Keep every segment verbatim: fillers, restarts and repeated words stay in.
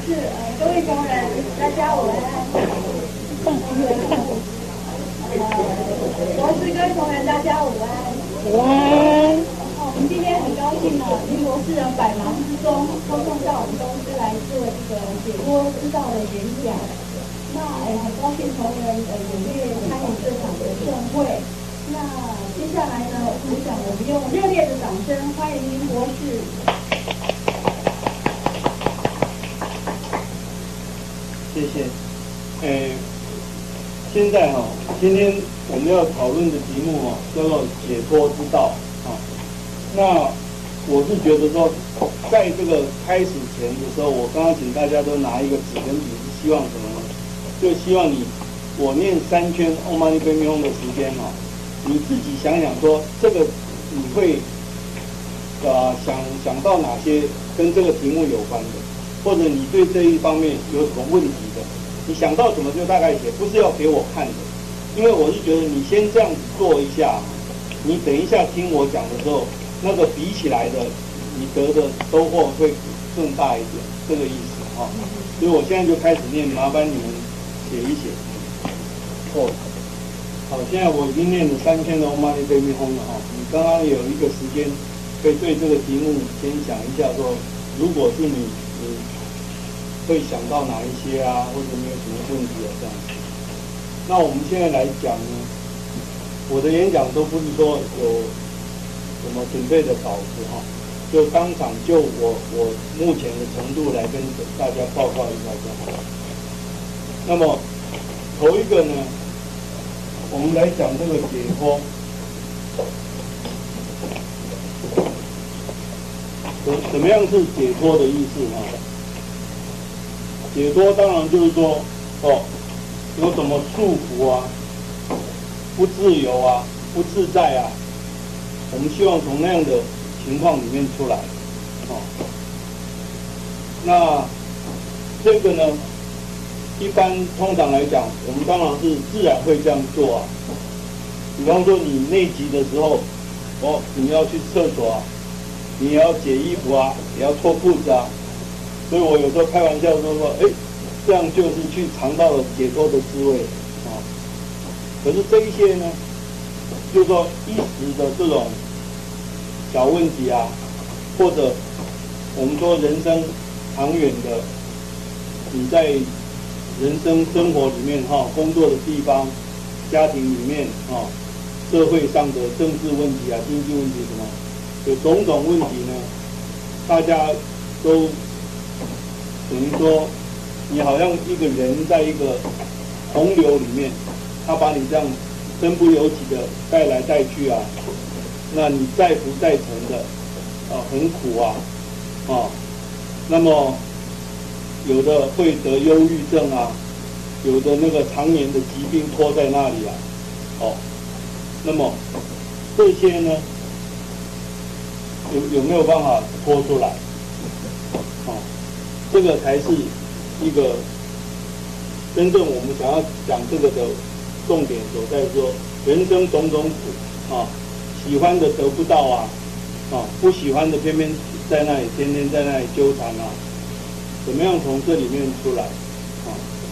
是呃各位同仁，大家午安。呃，博士各位同仁，大家午安。 午安。 哦，我们今天很高兴呢，林博士呢百忙之中抽空到我们公司来做这个解脱之道的演讲。那哎，很高兴同仁呃踊跃参与这场的盛会。那接下来呢，我想我们用热烈的掌声欢迎林博士。 谢谢。诶，现在哈、哦，今天我们要讨论的题目哦，叫做解脱之道啊、哦。那我是觉得说，在这个开始前的时候，我刚刚请大家都拿一个纸跟笔，是希望什么呢？就希望你我念三圈《Om Mani Padme Hum》的时间哈、哦，你自己想想说，这个你会呃想想到哪些跟这个题目有关的？或者你对这一方面有什么问题的，你想到什么就大概写，不是要给我看的，因为我是觉得你先这样子做一下，你等一下听我讲的时候，那个比起来的，你得的收获会更大一点，这个意思哈、哦。所以我现在就开始念，麻烦你们写一写。哦，好，现在我已经念了三篇的《Om Mani Padme Hum》了哈，你刚刚有一个时间，可以对这个题目先想一下说，如果是你，你会想到哪一些啊，或者你有什么问题啊这样子。那我们现在来讲呢，我的演讲都不是说有什么准备的稿子哈，就当场就我我目前的程度来跟大家报告一下就好。那么头一个呢，我们来讲这个解脱。怎怎么样是解脱的意思啊？解脱当然就是说，哦，有什么束缚啊，不自由啊，不自在啊，我们希望从那样的情况里面出来，哦。那这个呢，一般通常来讲，我们当然是自然会这样做啊。比方说你内急的时候，哦，你要去厕所啊。你也要解衣服啊，也要脱裤子啊，所以我有时候开玩笑说说，哎，这样就是去尝到了解脱的滋味啊。可是这一些呢，就是说一时的这种小问题啊，或者我们说人生长远的，你在人生生活里面哈、啊，工作的地方、家庭里面啊，社会上的政治问题啊、经济问题什么。有种种问题呢，大家都等于说，你好像一个人在一个洪流里面，他把你这样身不由己的带来带去啊，那你载浮载沉的，啊，很苦啊，啊，那么有的会得忧郁症啊，有的那个常年的疾病拖在那里啊，哦，那么这些呢？有有没有办法拖出来？哦，这个才是一个真正我们想要讲这个的重点所在，说人生种种苦啊，喜欢的得不到啊，啊，不喜欢的偏偏在那里天天在那里纠缠啊，怎么样从这里面出来？啊，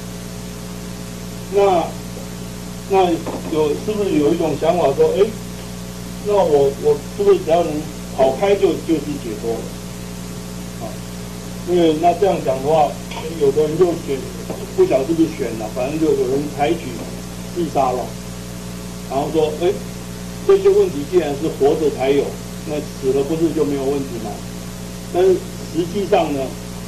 那那有是不是有一种想法说，哎，那我我是不是只要能跑开就就是解脱了，啊，因为那这样讲的话，有的人就选，不晓得是不是选了，反正就有人采取自杀了，然后说，哎，这些问题既然是活着才有，那死了不是就没有问题吗？但是实际上呢，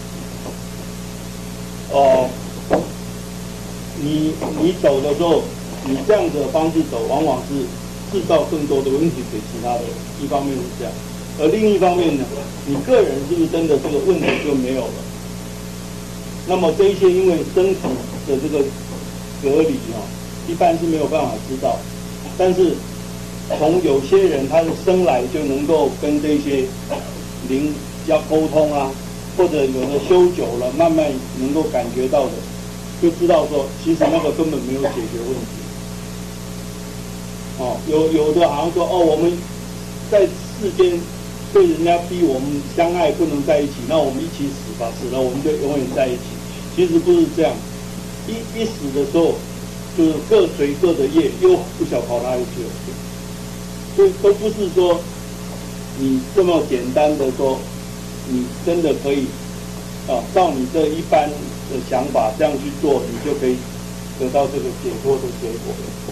哦、呃，你你走的时候，你这样子的方式走，往往是制造更多的问题给其他的人，一方面是这样。而另一方面呢，你个人是不是真的这个问题就没有了？那么这一些因为生死的这个隔离啊，一般是没有办法知道。但是从有些人他是生来就能够跟这些灵要沟通啊，或者有的修久了，慢慢能够感觉到的，就知道说，其实那个根本没有解决问题。哦，有有的好像说哦，我们在世间被人家逼我们相爱不能在一起，那我们一起死吧，死了我们就永远在一起。其实不是这样，一一死的时候，就是各随各的业，又不晓跑哪里去了。所以都不是说你这么简单的说，你真的可以啊，照你这一般的想法这样去做，你就可以得到这个解脱的结果。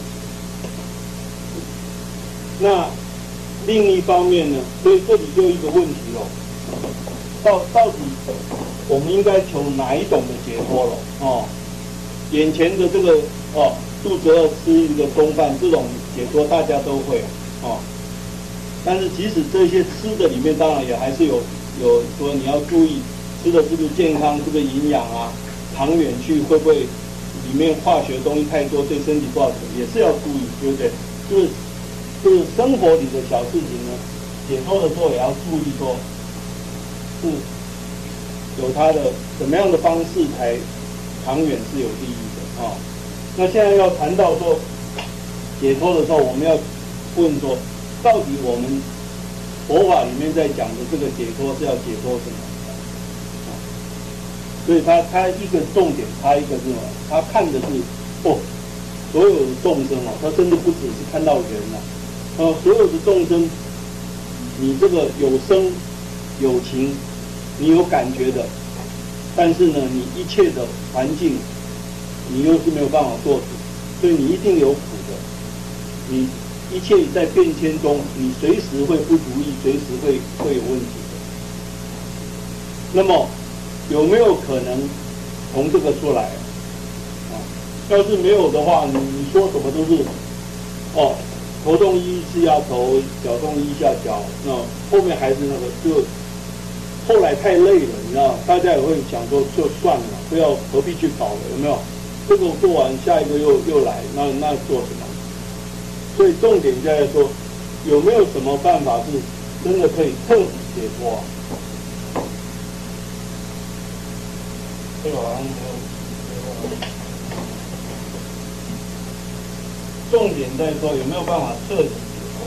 那另一方面呢，所以这里就一个问题了，到到底我们应该求哪一种的解脱了？哦，眼前的这个哦，肚子饿吃一个中饭，这种解脱大家都会哦。但是即使这些吃的里面，当然也还是有有说你要注意吃的是不是健康，是不是营养啊？长远去会不会里面化学东西太多，对身体不好，也是要注意，对不对？就是就是生活里的小事情呢，解脱的时候也要注意说，是有它的怎么样的方式才长远是有利益的啊、哦。那现在要谈到说解脱的时候，我们要问说，到底我们佛法里面在讲的这个解脱是要解脱什么？啊、所以他他一个重点，他一个是什么？他看的是哦，所有的众生哦，他真的不只是看到人了、啊。呃，所有的众生，你这个有生有情，你有感觉的，但是呢，你一切的环境，你又是没有办法做主，所以你一定有苦的。你一切在变迁中，你随时会不如意，随时会会有问题的。那么有没有可能从这个出来？啊，要是没有的话，你你说什么都是哦。头动一下头，脚动一下脚，那后面还是那个，就后来太累了，你知道，大家也会想说就算了，不要何必去搞了，有没有？这个做完，下一个又又来，那那做什么？所以重点就在说，有没有什么办法是真的可以彻底解脱啊？这个好像没有。重点在说有没有办法彻底解脱？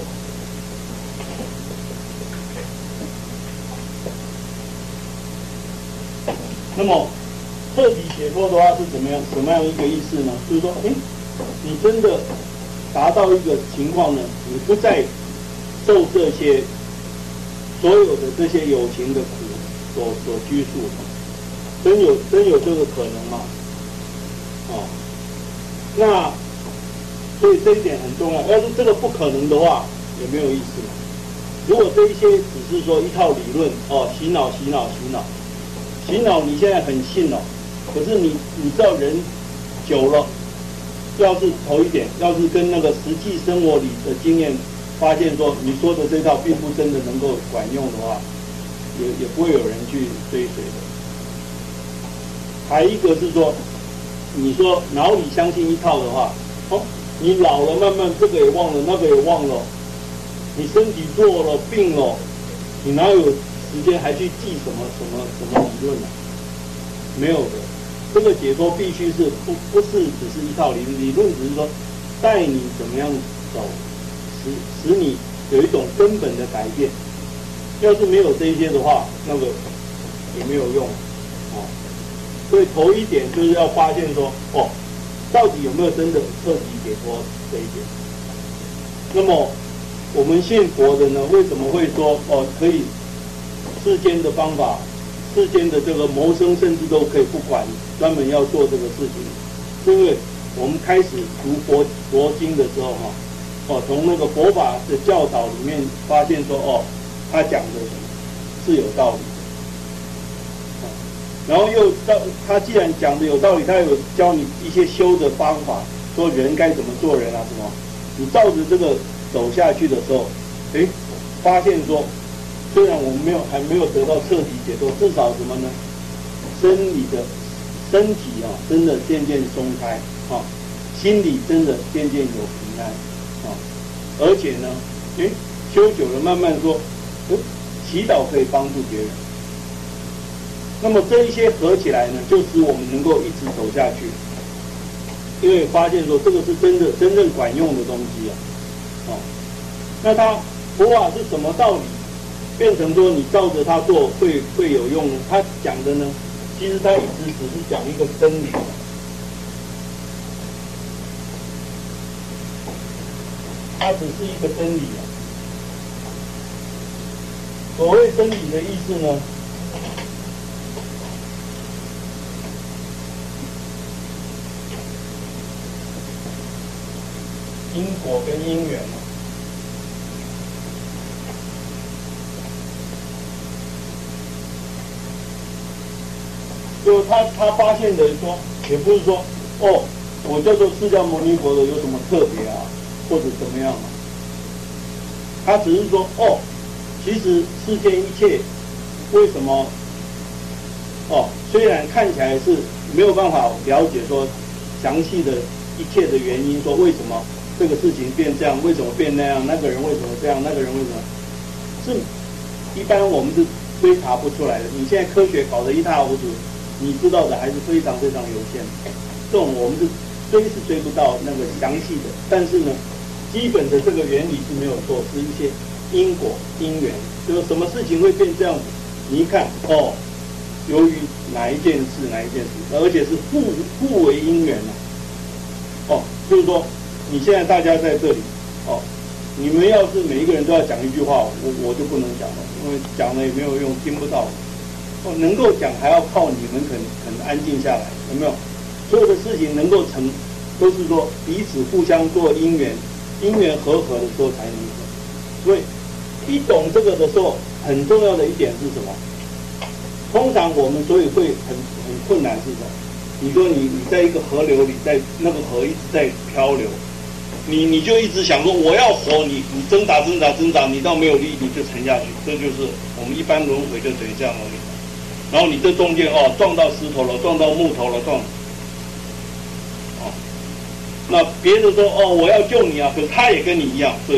那么彻底解脱的话是怎么样？什么样一个意思呢？就是说，哎，你真的达到一个情况呢，你不再受这些所有的这些有情的苦所所拘束，真有真有这个可能吗？哦，那。所以这一点很重要。要是这个不可能的话，也没有意思嘛。如果这一些只是说一套理论哦，洗脑、洗脑、洗脑、洗脑，你现在很信哦。可是你你知道人久了，要是头一点，要是跟那个实际生活里的经验发现说你说的这套并不真的能够管用的话，也也不会有人去追随的。还一个是说，你说脑里相信一套的话，哦。你老了，慢慢这个也忘了，那个也忘了。你身体弱了，病了，你哪有时间还去记什么什么什么理论呢、啊？没有的。这个解脱必须是不不是只是一套理论，理论只是说带你怎么样走，使使你有一种根本的改变。要是没有这一些的话，那个也没有用哦。所以头一点就是要发现说，哦。到底有没有真的彻底解脱这一点？那么我们信佛的呢，为什么会说哦可以世间的方法、世间的这个谋生，甚至都可以不管，专门要做这个事情？是因为我们开始读佛佛经的时候哈，哦从那个佛法的教导里面发现说哦，他讲的是有道理。然后又到他既然讲的有道理，他有教你一些修的方法，说人该怎么做人啊什么，你照着这个走下去的时候，哎，发现说，虽然我们没有还没有得到彻底解脱，至少什么呢？生理的身体啊，真的渐渐松开啊，心里真的渐渐有平安啊，而且呢，哎，修久了慢慢说，哎，祈祷可以帮助别人。那么这一些合起来呢，就使我们能够一直走下去，因为发现说这个是真的真正管用的东西啊，哦，那它佛法是什么道理？ 变成说你照着它做会会有用呢？他讲的呢，其实他一直只是讲一个真理，它只是一个真理啊。所谓真理的意思呢，因果跟因缘啊。就他他发现的说，也不是说哦，我叫做释迦牟尼佛的有什么特别啊，或者怎么样啊？他只是说哦，其实世间一切为什么哦，虽然看起来是没有办法了解说详细的一切的原因，说为什么这个事情变这样，为什么变那样，那个人为什么这样，那个人为什么，是一般我们是追查不出来的。你现在科学搞得一塌糊涂。你知道的还是非常非常有限，这种我们是追是追不到那个详细的，但是呢，基本的这个原理是没有错，是一些因果因缘，就是什么事情会变这样子，你一看哦，由于哪一件事哪一件事，而且是互互为因缘啊，哦，就是说你现在大家在这里哦，你们要是每一个人都要讲一句话，我我就不能讲了，因为讲了也没有用，听不到。能够讲还要靠你们肯肯安静下来，有没有？所有的事情能够成，都是说彼此互相做因缘，因缘和合的时候才能成。所以一懂这个的时候，很重要的一点是什么？通常我们所以会很很困难是什么？你说你你在一个河流里，在那个河一直在漂流，你你就一直想说我要活，你你挣扎挣扎挣扎，你到没有力你就沉下去，这就是我们一般轮回就等于这样而已。然后你这中间哦撞到石头了，撞到木头了，撞，哦，那别人说哦我要救你啊，可是他也跟你一样，对，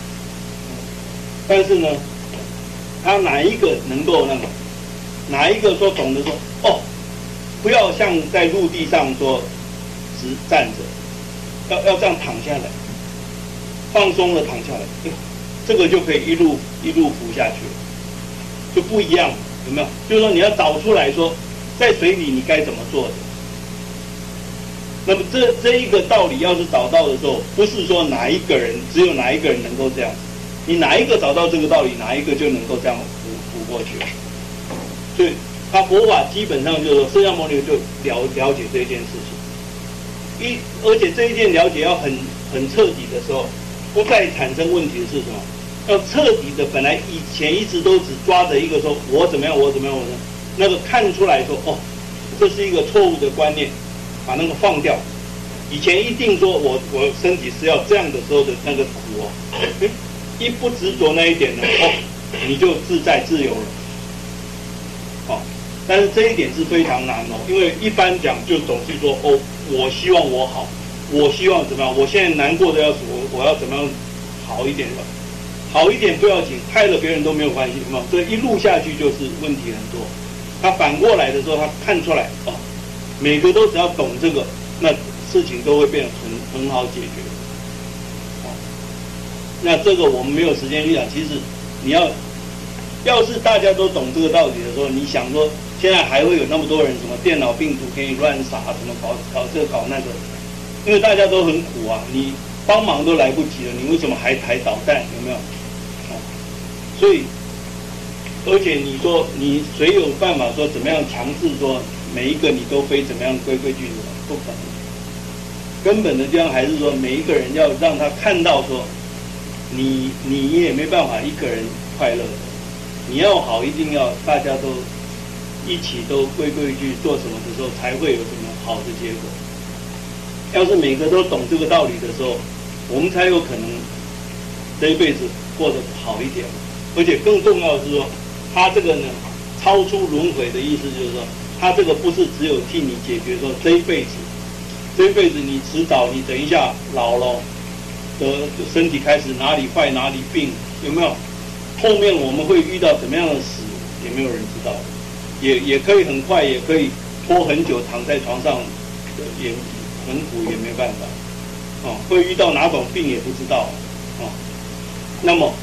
但是呢，他哪一个能够那个，哪一个说懂得说哦，不要像在陆地上说直站着，要要这样躺下来，放松的躺下来，这个就可以一路一路浮下去了，就不一样了。有没有？就是说你要找出来说，在水里你该怎么做的。那么这这一个道理要是找到的时候，不是说哪一个人只有哪一个人能够这样，你哪一个找到这个道理，哪一个就能够这样浮浮过去了。所以他佛法基本上就是说，释迦牟尼就了了解这件事情，一而且这一件了解要很很彻底的时候，不再产生问题的是什么？要彻底的，本来以前一直都只抓着一个说我怎么样，我怎么样，我怎么样，那个看出来说哦，这是一个错误的观念，把那个放掉。以前一定说我我身体是要这样的时候的那个苦哦，一不执着那一点呢，哦，你就自在自由了。哦，但是这一点是非常难哦，因为一般讲就总是说哦，我希望我好，我希望怎么样，我现在难过的要死，我我要怎么样好一点的。好一点不要紧，害了别人都没有关系，有所以一路下去就是问题很多。他反过来的时候，他看出来哦，每个都只要懂这个，那事情都会变得很很好解决。哦，那这个我们没有时间去讲。其实你要要是大家都懂这个道理的时候，你想说现在还会有那么多人什么电脑病毒可以乱撒，什么搞搞这搞那个，因为大家都很苦啊，你帮忙都来不及了，你为什么还抬导弹？有没有？所以，而且你说你谁有办法说怎么样强制说每一个你都非怎么样规规矩矩的？不可能。根本的地方还是说每一个人要让他看到说，你你也没办法一个人快乐的，你要好一定要大家都一起都规规矩矩做什么的时候，才会有什么好的结果。要是每个都懂这个道理的时候，我们才有可能这一辈子过得好一点。而且更重要的是说，他这个呢，超出轮回的意思就是说，他这个不是只有替你解决说这一辈子，这一辈子你迟早你等一下老了，的身体开始哪里坏哪里病，有没有？后面我们会遇到怎么样的死，也没有人知道，也也可以很快，也可以拖很久，躺在床上，也很苦，也没办法，哦，会遇到哪种病也不知道，哦，那么。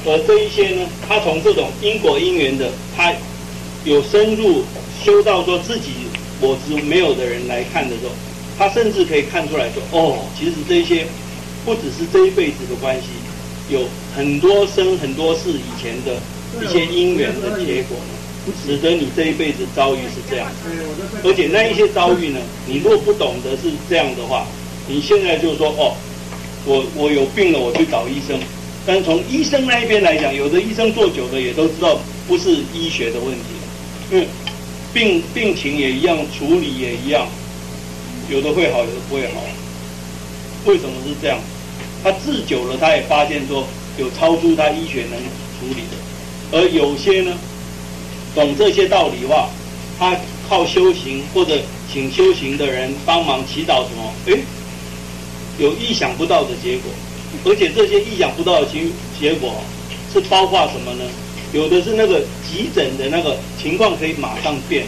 而这一些呢，他从这种因果因缘的，他有深入修到说自己我执没有的人来看的时候，他甚至可以看出来说，哦，其实这些不只是这一辈子的关系，有很多生很多世以前的一些因缘的结果呢，使得你这一辈子遭遇是这样子。而且那一些遭遇呢，你若不懂得是这样的话，你现在就说哦，我我有病了，我去找医生。但从医生那一边来讲，有的医生做久了也都知道不是医学的问题，因为病病情也一样，处理也一样，有的会好，有的不会好。为什么是这样？他治久了，他也发现说有超出他医学能处理的，而有些呢，懂这些道理的话，他靠修行或者请修行的人帮忙祈祷什么，哎，有意想不到的结果。而且这些意想不到的结结果是包括什么呢？有的是那个急诊的那个情况可以马上变，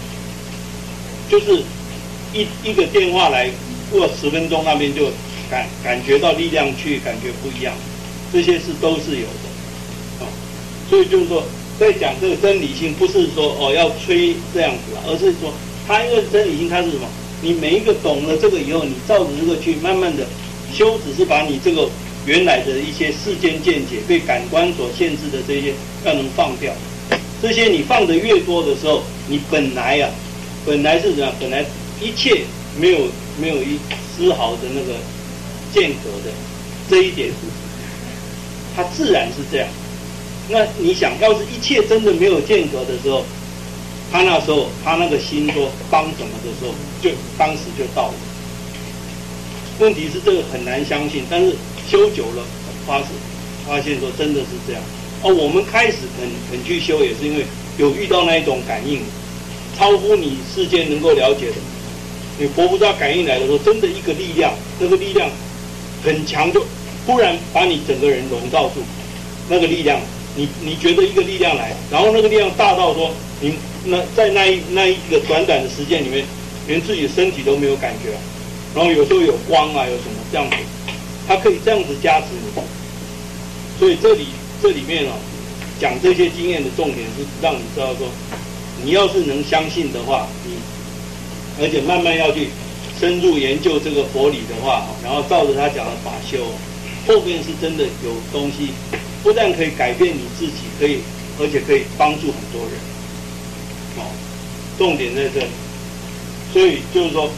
就是一一个电话来过十分钟，那边就感感觉到力量去，感觉不一样，这些是都是有的，哦，所以就是说，在讲这个真理性，不是说哦要吹这样子啦，而是说它因为真理性它是什么？你每一个懂了这个以后，你照着这个去慢慢的。修只是把你这个原来的一些世间见解、被感官所限制的这些，要能放掉。这些你放的越多的时候，你本来呀、啊，本来是怎样？本来一切没有没有一丝毫的那个间隔的这一点，它自然是这样。那你想要是一切真的没有间隔的时候，他那时候他那个心说帮什么的时候，就当时就到了。问题是这个很难相信，但是修久了发现发现说真的是这样。哦，我们开始肯肯去修，也是因为有遇到那一种感应，超乎你世间能够了解的。你佛菩萨感应来的时候，真的一个力量，那个力量很强，就忽然把你整个人笼罩住。那个力量，你你觉得一个力量来，然后那个力量大到说，你那在那一那一个短短的时间里面，连自己的身体都没有感觉了。然后有时候有光啊，有什么这样子，它可以这样子加持你。所以这里这里面啊，讲这些经验的重点是让你知道说，你要是能相信的话，你而且慢慢要去深入研究这个佛理的话，然后照着他讲的法修，后面是真的有东西，不但可以改变你自己，可以而且可以帮助很多人。哦，重点在这里。所以就是说。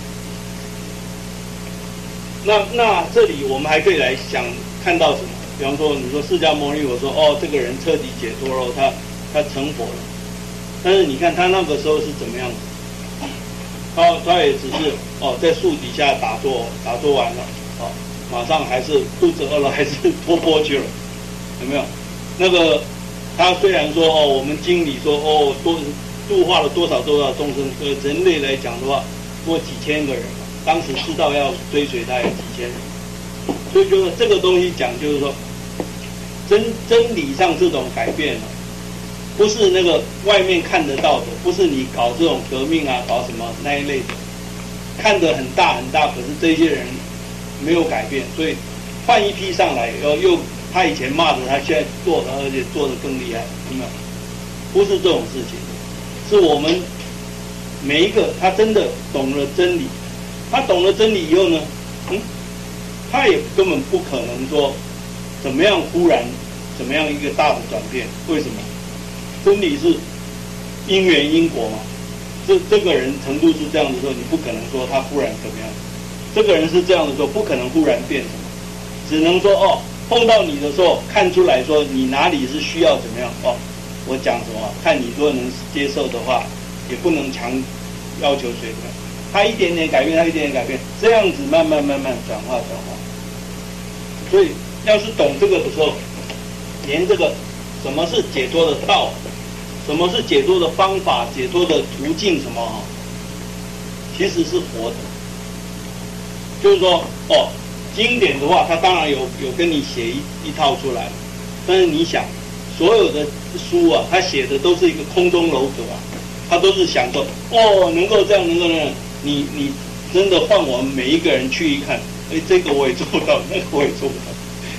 那那这里我们还可以来想看到什么？比方说，你说释迦牟尼佛说，哦，这个人彻底解脱了，他他成佛了。但是你看他那个时候是怎么样子？他他也只是哦，在树底下打坐，打坐完了，哦，马上还是肚子饿了，还是脱钵去了，有没有？那个他虽然说哦，我们经里说哦，多度化了多少多少众生，呃，人类来讲的话，多几千个人。当时知道要追随他有几千人，所以就是这个东西讲，就是说真真理上这种改变了，不是那个外面看得到的，不是你搞这种革命啊，搞什么那一类的，看得很大很大，可是这些人没有改变，所以换一批上来，又又他以前骂的，他现在做的，而且做得更厉害，有没有？不是这种事情，是我们每一个他真的懂了真理。他懂了真理以后呢，嗯，他也根本不可能说怎么样忽然怎么样一个大的转变。为什么？真理是因缘因果嘛。这这个人程度是这样的时候，你不可能说他忽然怎么样。这个人是这样的时候，不可能忽然变什么，只能说哦，碰到你的时候看出来说你哪里是需要怎么样哦。我讲什么，看你如果能接受的话，也不能强要求谁的。他一点点改变，他一点点改变，这样子慢慢慢慢转化转化。所以，要是懂这个的时候，连这个什么是解脱的道，什么是解脱的方法、解脱的途径，什么啊，其实是活的。就是说，哦，经典的话，它当然有有跟你写一一套出来，但是你想，所有的书啊，它写的都是一个空中楼阁啊，它都是想说，哦，能够这样，能够那样。你你真的换我们每一个人去一看，哎，这个我也做不到，那个我也做不到，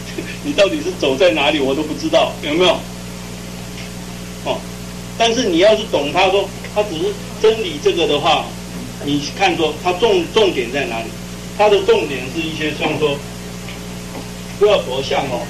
你到底是走在哪里，我都不知道，有没有？哦，但是你要是懂他说，他只是真理这个的话，你看说他重重点在哪里？他的重点是一些像说，不要着相哦。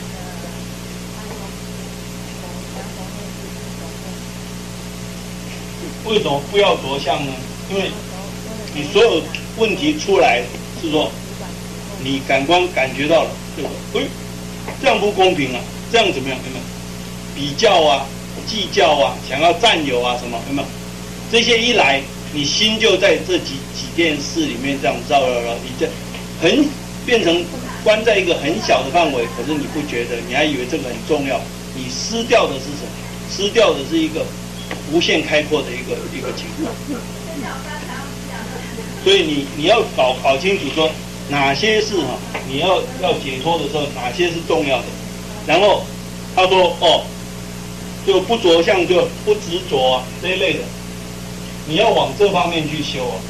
为什么不要着相呢？因为你所有问题出来是说，你感官感觉到了，对吧？哎，这样不公平啊，这样怎么样？有没有？比较啊，计较啊，想要占有啊，什么有没有？这些一来，你心就在这几几件事里面这样绕绕绕，你这很变成关在一个很小的范围，可是你不觉得，你还以为这个很重要，你失掉的是什么？失掉的是一个无限开阔的一个一个情况。所以你你要搞搞清楚说哪些是哈，你要要解脱的时候哪些是重要的。然后他说哦，就不着相就不执着啊这一类的，你要往这方面去修啊。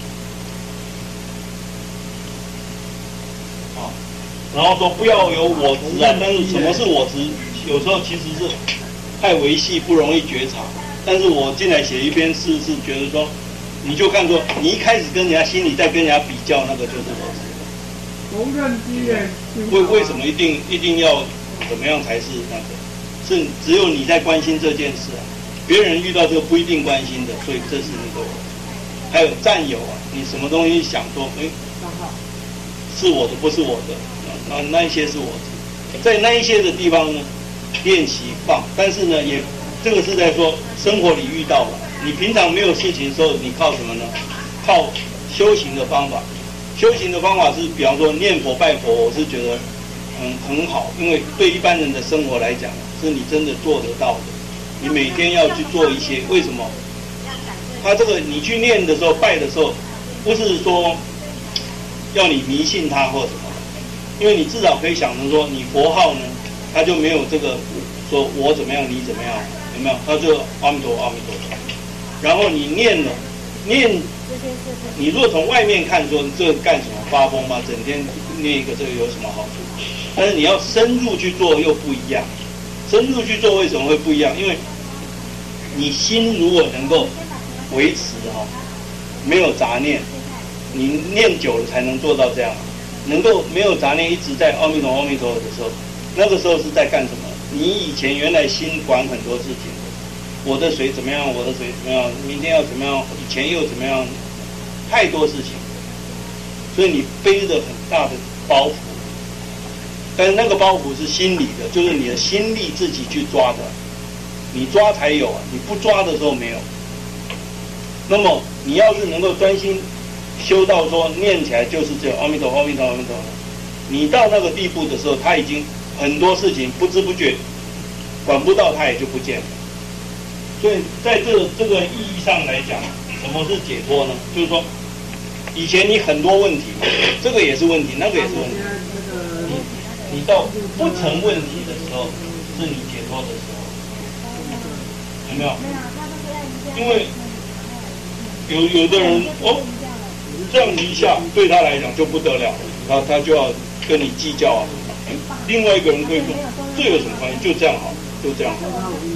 啊，然后说不要有我执啊，但是什么是我执？有时候其实是太维系，不容易觉察。但是我进来写一篇诗，是觉得说。你就看说，你一开始跟人家心里在跟人家比较，那个就是我执。 缝纫机耶。 为为什么一定一定要怎么样才是那个？是只有你在关心这件事啊，别人遇到这个不一定关心的，所以这是那个。还有占有啊，你什么东西想说，哎，是我的不是我的，那那一些是我的，在那一些的地方呢，练习放，但是呢，也这个是在说生活里遇到了。你平常没有事情的时候，你靠什么呢？靠修行的方法。修行的方法是，比方说念佛拜佛，我是觉得很很好，因为对一般人的生活来讲，是你真的做得到的。你每天要去做一些，为什么？他这个你去念的时候、拜的时候，不是说要你迷信他或什么，因为你至少可以想成说，你佛号呢，他就没有这个说我怎么样，你怎么样，有没有？他就阿弥陀阿弥陀。然后你念了，念，你如果从外面看说这个干什么发疯吗？整天念一个这个有什么好处？但是你要深入去做又不一样。深入去做为什么会不一样？因为你心如果能够维持哈，没有杂念，你念久了才能做到这样。能够没有杂念一直在阿弥陀阿弥陀的时候，那个时候是在干什么？你以前原来心管很多事情。我的水怎么样？我的水怎么样？明天要怎么样？以前又怎么样？太多事情，所以你背着很大的包袱，但是那个包袱是心理的，就是你的心力自己去抓的，你抓才有啊，你不抓的时候没有。那么你要是能够专心修到说念起来就是只有阿弥陀阿弥陀阿弥陀，你到那个地步的时候，他已经很多事情不知不觉管不到，他也就不见了。所以在这个这个意义上来讲，什么是解脱呢？就是说，以前你很多问题，这个也是问题，那个也是问题。你你到不成问题的时候，是你解脱的时候，有没有？因为有有的人哦，这样一下对他来讲就不得了，他他就要跟你计较啊。另外一个人可以说，这有什么关系？就这样好，就这样好。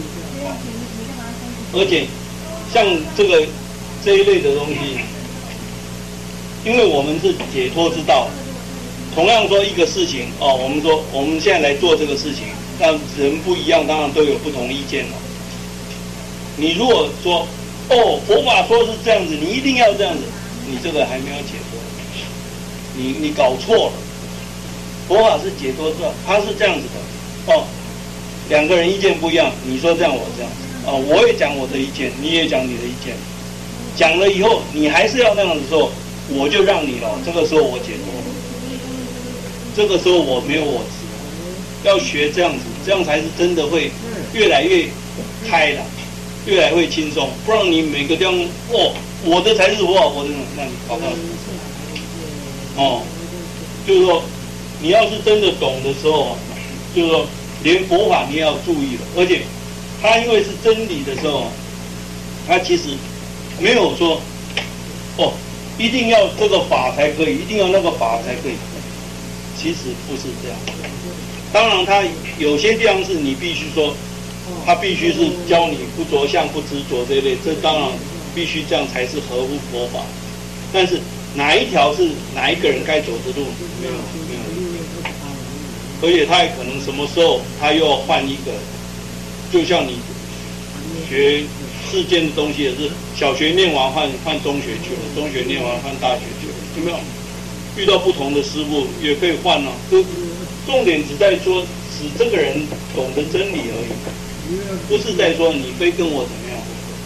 而且，像这个这一类的东西，因为我们是解脱之道，同样说一个事情哦，我们说我们现在来做这个事情，让人不一样，当然都有不同意见了。你如果说哦，佛法说是这样子，你一定要这样子，你这个还没有解脱，你你搞错了。佛法是解脱之道，它是这样子的哦，两个人意见不一样，你说这样，我这样。啊、哦，我也讲我的意见，你也讲你的意见，讲了以后你还是要那样的时候，我就让你了。这个时候我解脱，这个时候我没有我执，要学这样子，这样才是真的会越来越开了，越来越轻松。不然你每个地方哦，我的才是佛法，我的那你搞不到什么事。哦，就是说，你要是真的懂的时候，就是说，连佛法你也要注意了，而且。他因为是真理的时候，他其实没有说哦，一定要这个法才可以，一定要那个法才可以。其实不是这样， 当然他有些地方是你必须说，他必须是教你不着相、不执着这一类，这当然必须这样才是合乎佛法。但是哪一条是哪一个人该走的路，没有没有。而且他也可能什么时候他又要换一个，就像你学世间的东西也是，小学念完换换中学去了，中学念完换大学去了，有没有？遇到不同的师傅也可以换啊，就重点只在说使这个人懂得真理而已，不是在说你非跟我怎么样。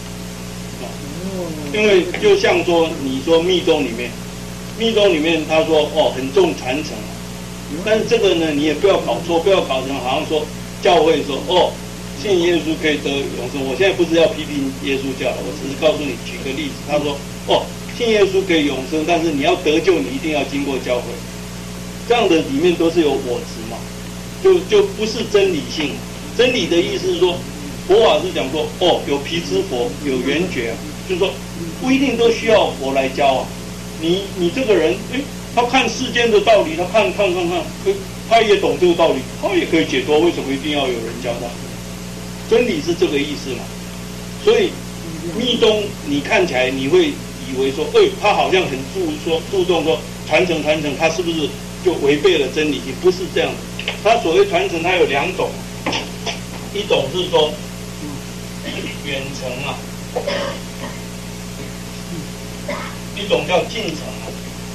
因为就像说你说密宗里面，密宗里面他说哦很重传承，但是这个呢你也不要搞错，不要搞成好像说教会说哦信耶稣可以得永生。我现在不是要批评耶稣教，我只是告诉你举个例子，他说哦信耶稣可以永生，但是你要得救你一定要经过教会，这样的里面都是有我执嘛，就就不是真理性。真理的意思是说佛法是讲说哦有毗支佛有圆觉啊，就是说不一定都需要佛来教啊。你你这个人，哎，他看世间的道理，他看看看看，哎，他也懂这个道理，他也可以解脱，为什么一定要有人教他？真理是这个意思嘛。所以密宗你看起来你会以为说，哎，他好像很注说注重说传承传承，他是不是就违背了真理性？不是这样的。他所谓传承，它有两种，一种是说远程啊。一种叫近程啊，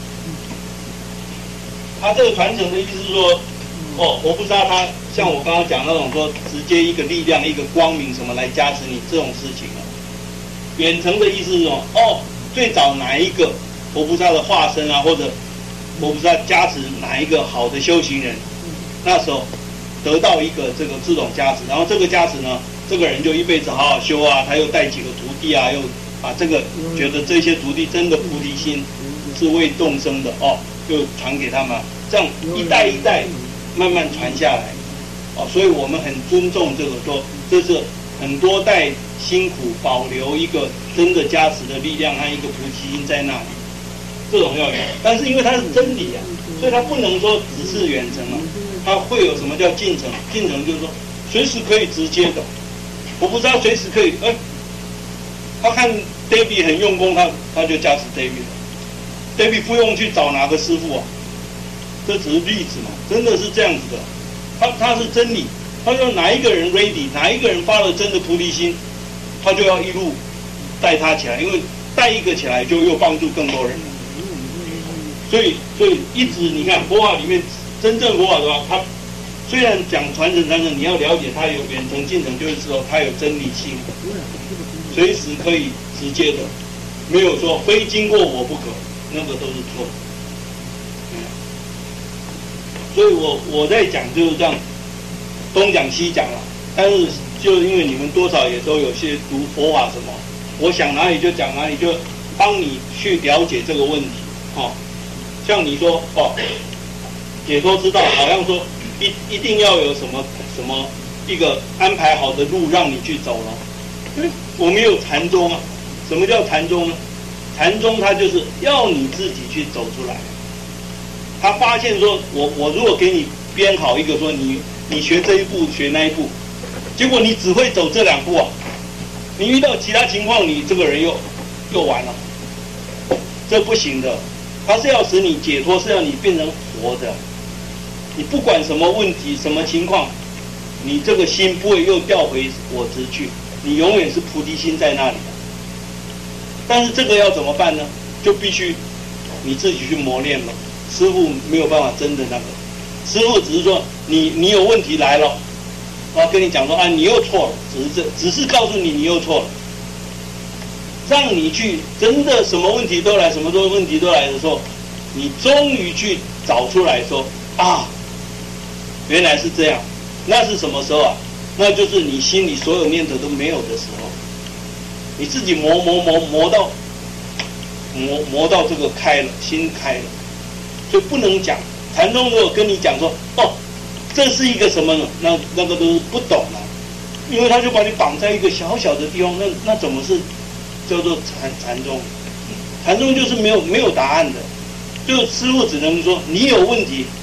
他这个传承的意思是说，哦，佛菩萨他像我刚刚讲那种说，直接一个力量、一个光明什么来加持你这种事情啊。远程的意思是说，哦，最早哪一个佛菩萨的化身啊，或者佛菩萨加持哪一个好的修行人，那时候得到一个这个这种加持，然后这个加持呢，这个人就一辈子好好修啊，他又带几个徒弟啊，又把这个觉得这些徒弟真的菩提心是为众生的哦，就传给他们，这样一代一代慢慢传下来，哦，所以我们很尊重这个说，这是很多代辛苦保留一个真的加持的力量和一个菩提心在那里，这种要有。但是因为它是真理啊，所以它不能说只是远程啊，它会有什么叫近程？近程就是说随时可以直接的，我不知道随时可以，哎。他看 David 很用功，他他就加持 David。David 不用去找哪个师傅啊，这只是例子嘛，真的是这样子的。他他是真理，他说哪一个人 ready， 哪一个人发了真的菩提心，他就要一路带他起来，因为带一个起来就又帮助更多人了。所以所以一直你看佛法里面真正佛法的话，他虽然讲传承传承，你要了解它有远程近程，就是说它有真理性。随时可以直接的，没有说非经过我不可，那个都是错的。嗯、所以我我在讲就是这样，东讲西讲了，但是就因为你们多少也都有些读佛法什么，我想哪里就讲哪里，就帮你去了解这个问题。哦，像你说哦，解脱之道，好像说一一定要有什么什么一个安排好的路让你去走了。嗯，我们有禅宗啊，什么叫禅宗呢？禅宗它就是要你自己去走出来。他发现说，我我如果给你编好一个说你你学这一步学那一步，结果你只会走这两步啊，你遇到其他情况你这个人又又完了，这不行的。他是要使你解脱，是要你变成活的。你不管什么问题什么情况，你这个心不会又调回我执去。你永远是菩提心在那里的，但是这个要怎么办呢？就必须你自己去磨练了。师父没有办法真的那个，师父只是说你你有问题来了，然后跟你讲说啊你又错了，只是这只是告诉你你又错了，让你去真的什么问题都来，什么多问题都来的时候，你终于去找出来说啊，原来是这样，那是什么时候啊？那就是你心里所有念头都没有的时候，你自己磨磨磨磨到磨磨到这个开了，心开了，所以不能讲。禅宗如果跟你讲说，哦，这是一个什么呢？那那个都是不懂啊，因为他就把你绑在一个小小的地方，那那怎么是叫做禅禅宗？禅宗就是没有没有答案的，就师父只能说你有问题，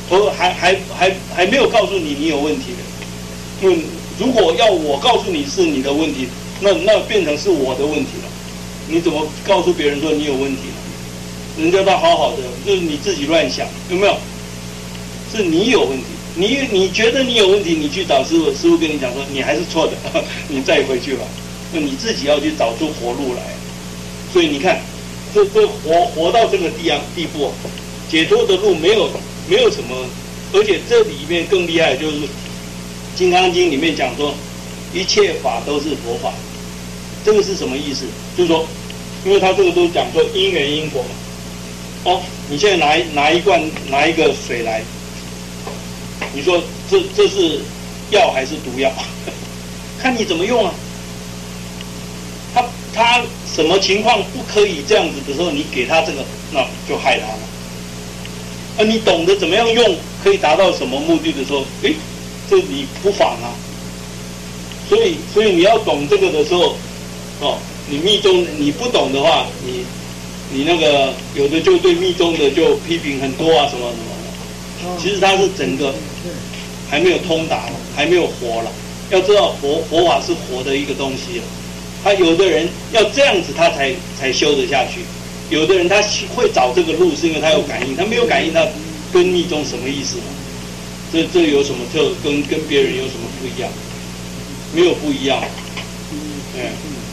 和还还还还没有告诉你你有问题的。嗯，如果要我告诉你是你的问题，那那变成是我的问题了。你怎么告诉别人说你有问题呢？人家都好好的，就是你自己乱想，有没有？是你有问题，你你觉得你有问题，你去找师傅，师傅跟你讲说你还是错的，你再回去吧。那你自己要去找出活路来。所以你看，这这活活到这个地方地步，解脱的路没有没有什么，而且这里面更厉害，就是《金刚经》里面讲说，一切法都是佛法。这个是什么意思？就是说，因为他这个都讲说因缘因果嘛。哦，你现在拿一拿一罐拿一个水来，你说这这是药还是毒药？看你怎么用啊。他他什么情况不可以这样子的时候，你给他这个，那就害他了。啊，你懂得怎么样用，可以达到什么目的的时候，诶，这你不妨啊。所以所以你要懂这个的时候，哦，你密宗你不懂的话，你你那个有的就对密宗的就批评很多啊，什么什么的。其实它是整个还没有通达，还没有活了。要知道佛佛法是活的一个东西。他有的人要这样子，他才才修得下去；有的人他会找这个路，是因为他有感应。他没有感应，他跟密宗什么意思呢？这这有什么特跟跟别人有什么不一样？没有不一样。嗯。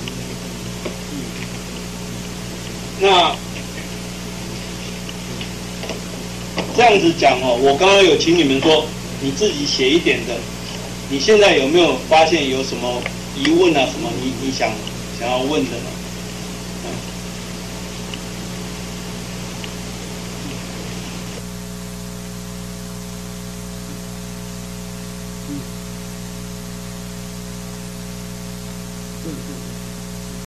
那这样子讲哦，我刚刚有请你们说，你自己写一点的。你现在有没有发现有什么疑问啊？什么你你想想要问的呢？嗯。 嗯。